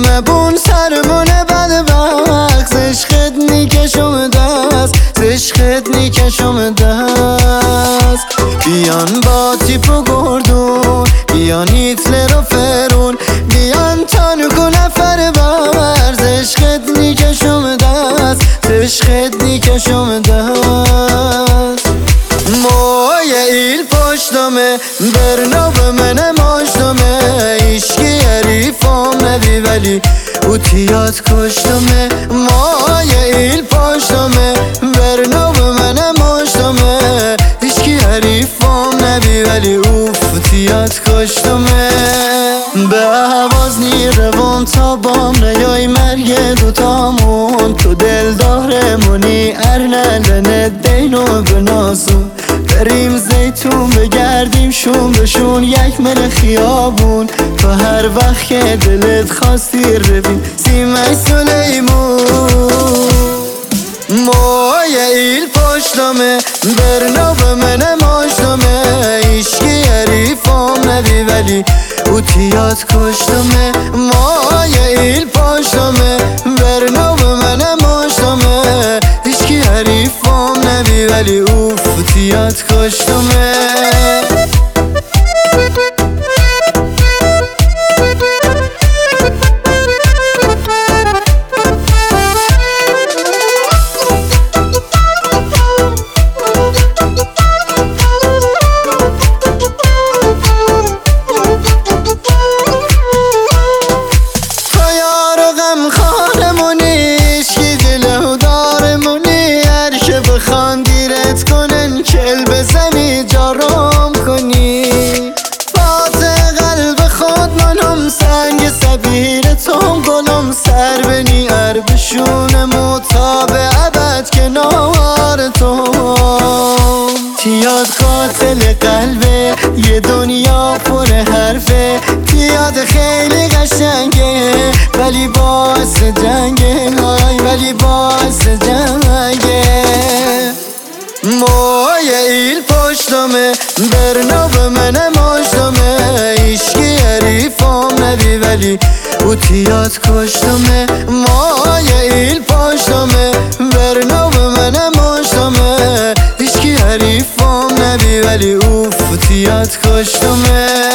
همه بون سرمونه بدبخت عشقت نیکشم دست عشقت نیکشم دست بیان با تیپ و گردون بیان هیتلر و فرون بیان تانک و نفر برز عشقت نیکشم دست عشقت نیکشم دست موی ایل پشتمه برناب من ماشتمه ایشکی حریفم نبی ولی اوتیات کشتمه موی ایل پشتمه برناب من ماشتمه ایشکی حریفم نبی ولی اوتیات کشتمه به عوض نیروان تا بام نیای مرگ دوتامون تو دل دارمونی ارنلن دینو بناسون بریم زیتون بگردیم شون بشون یک مل خیابون تو هر وقت که دلت خواستی رویم سیمه سلیمون موی ایل پشتمه برناب من ماشتمه ایشکی حریفم نبی ولی اوتیات کشتمه موی ایل پشتمه برناب من ماشتمه ایشکی حریفم نبی ولی اوتیات کشتمه خاندیرت کنن کل بزنی جارم کنی بات قلب خود منم سنگ سبیرتم گلم سر بنی عربشون مطاب عبد کنارتم تیاد قاتل قلبه یه دنیا پر حرفه تیاد خیلی قشنگه ولی باعث جنگه ولی باعث جنگه موی ایل پشتمه برناب من ماشتمه ایشکی حریفم نبی ولی اوتیات کشتمه موی ایل پشتمه برناب من ماشتمه ایشکی حریفم نبی ولی اوتیات کشتمه